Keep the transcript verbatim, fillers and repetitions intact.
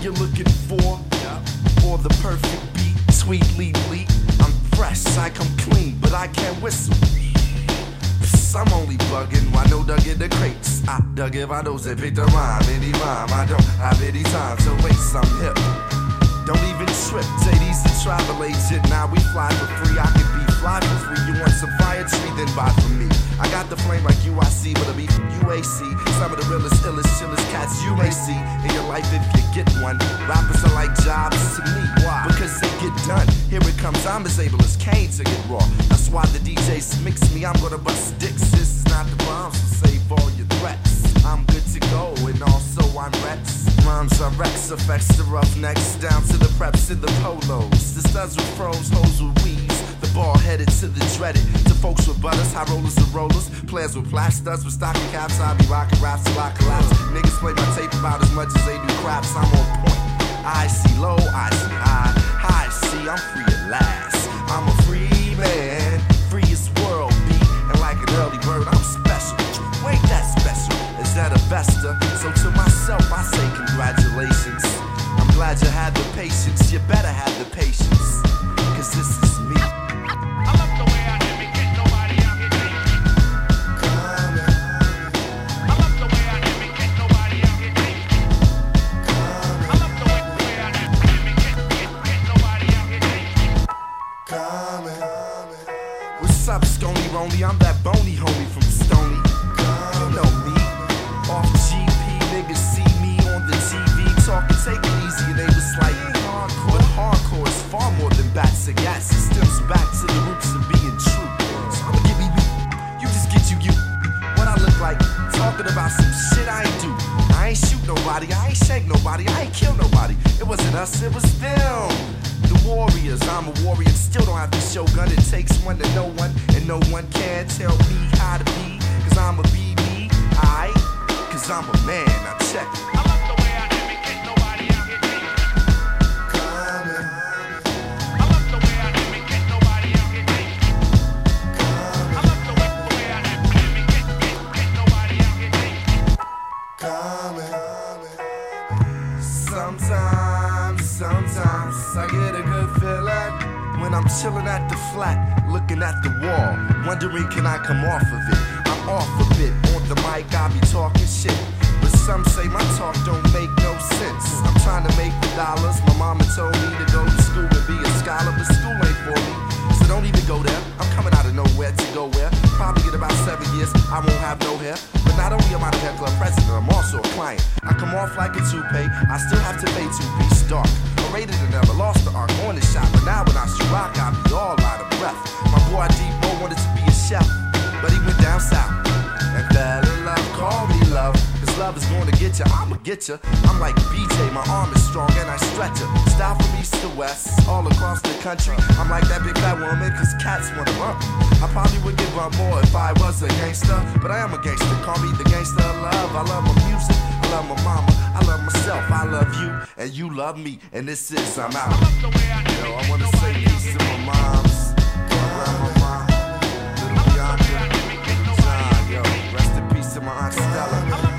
you're looking for, or the perfect beat, sweetly bleak. I'm fresh, I come clean, but I can't whistle. I'm only bugging, why no dug in the crates? I dug if I know they pick the rhyme, any rhyme. I don't have any time to waste, I'm hip. Don't even trip, J D's the travel agent. Now we fly for free, I can be fly for free. You want some fire tree, then buy from me. I got the flame like U I C, but it'll be from U A C. Some of the realest, illest, chillest cats you may see in your life if you get one. Rappers are like jobs to me, why? Because they get done. Here it comes, I'm as able as Kane to get raw. That's why the D Js mix me, I'm gonna bust dicks. This is not the bombs, so save all your threats. I'm good to go, and also I'm Rex. Rhymes are Rex, effects the roughnecks, down to the preps and the polos. The studs with froze, hoes with weaves. The ball headed to the dreaded. To folks with butters, high rollers and rollers. Players with flash studs with stocking caps. I be rocking raps till I collapse. Niggas play my tape about as much as they do craps. I'm on point. I see low, I see high. High see, I'm free at last. I'm a free man, free as world be. And like an early bird, I'm special. Wait, that special. Is that a Vesta? So to myself, I say congratulations. I'm glad you had the patience. You better have the patience. Cause this is me. I love the way I never get nobody out here dating. I love the way I never get nobody out here dating. I love the way, the way I never get, get, get nobody out here dating. What's up, Scony Roney? I'm that bony homie from Stony. You know me. Off G P, niggas see me on the T V talking, take it easy, and they was like, but hardcore is far more than bats and gas. It stems back to the roots of being true. So I'ma give me me. You just get you, you. What I look like, talking about some shit I ain't do. I ain't shoot nobody, I ain't shake nobody, I ain't kill nobody. It wasn't us, it was them. The warriors, I'm a warrior, still don't have to show gun. It takes one to know one, and no one can tell me how to be. Cause I'ma be me, I. Cause I'm a man, now check it. I love the way I never get nobody out here dating. I love the way I never get nobody out here dating. I love the way, the way I never, never get, get, get nobody out here dating. Sometimes, sometimes I get a good feeling when I'm chilling at the flat, looking at the wall, wondering can I come off of it. I'm off a bit, on the mic I be talking shit, but some say my talk don't make no sense. I'm trying to make the dollars, my mama told me to go to school and be a scholar, but school ain't for me, so don't even go there. I'm coming out of nowhere to go where, probably in about seven years I won't have no hair. But not only am I the hair club president, I'm also a client. I come off like a toupee, I still have to pay two piece dark. A rated and never lost the arc on the shot, but now when I shoot rock, I be all out of breath. My boy D-Mo wanted to be a chef, but he went down south and fell in love. Call me love, cause love is gonna get ya, I'ma get ya. I'm like B J, my arm is strong and I stretch her. Style from east to west, all across the country. I'm like that big fat woman, cause cats wanna bump. I probably would give up more if I was a gangster, but I am a gangster, call me the gangster of love. I love my music, I love my mama, I love myself, I love you, and you love me, and this is I'm out. I love the way I never Yo, I get wanna say nobody out peace here to my dating. moms, grandmama, little Bianca, John, yo, rest in peace to my aunt Stella.